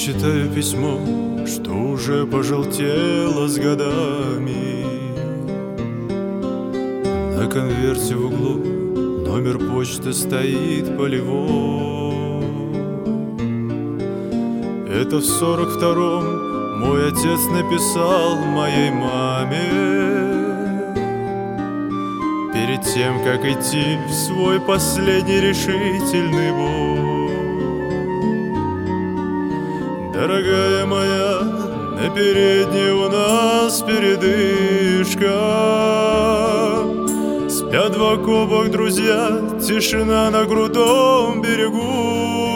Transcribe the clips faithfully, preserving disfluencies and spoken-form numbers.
читаю письмо, что уже пожелтело с годами. На конверте в углу номер почты стоит полевой. Это в сорок втором мой отец написал моей маме, перед тем, как идти в свой последний решительный бой. Дорогая моя, на передней у нас передышка. Спят в окопах друзья, тишина на крутом берегу.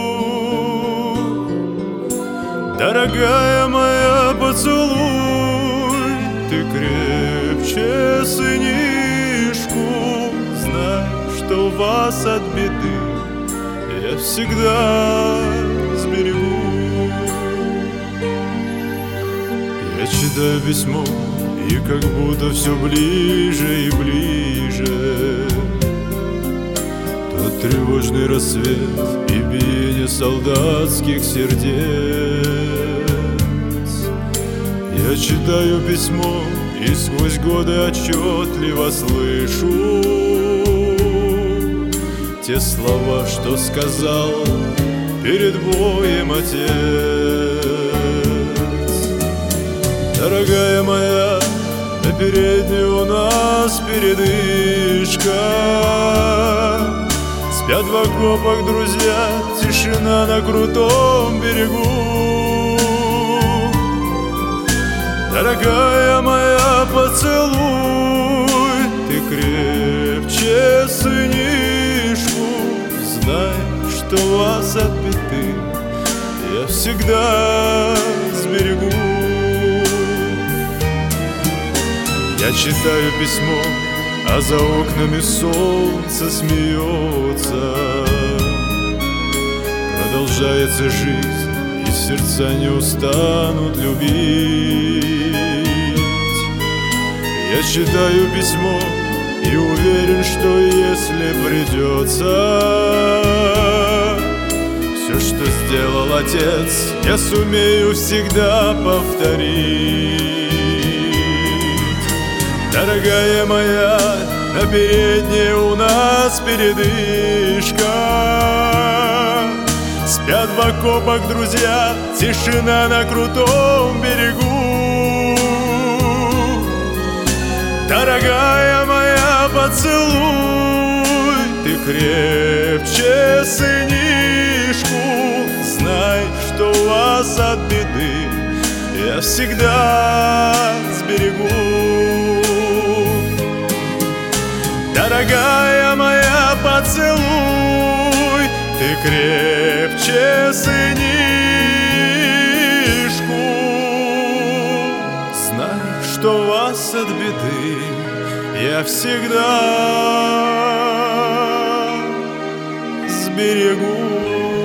Дорогая моя, поцелуй ты крепче сынишку. Знай, что вас от беды я всегда сберегу. Я читаю письмо, и как будто все ближе и ближе тот тревожный рассвет и биение солдатских сердец. Я читаю письмо, и сквозь годы отчетливо слышу те слова, что сказал перед боем отец. Дорогая моя, на передней у нас передышка. Спят в окопах друзья, тишина на крутом берегу. Дорогая моя, поцелуй ты крепче сынишку. Знай, что вас от беды я всегда сберегу. Я читаю письмо, а за окнами солнце смеется. Продолжается жизнь, и сердца не устанут любить. Я читаю письмо и уверен, что если придется, все, что сделал отец, я сумею всегда повторить. Дорогая моя, на передней у нас передышка. Спят в окопах друзья, тишина на крутом берегу. Дорогая моя, поцелуй ты крепче сынишку. Знай, что вас от беды я всегда сберегу. Дорогая моя, поцелуй ты крепче сынишку. Знай, что вас от беды я всегда сберегу.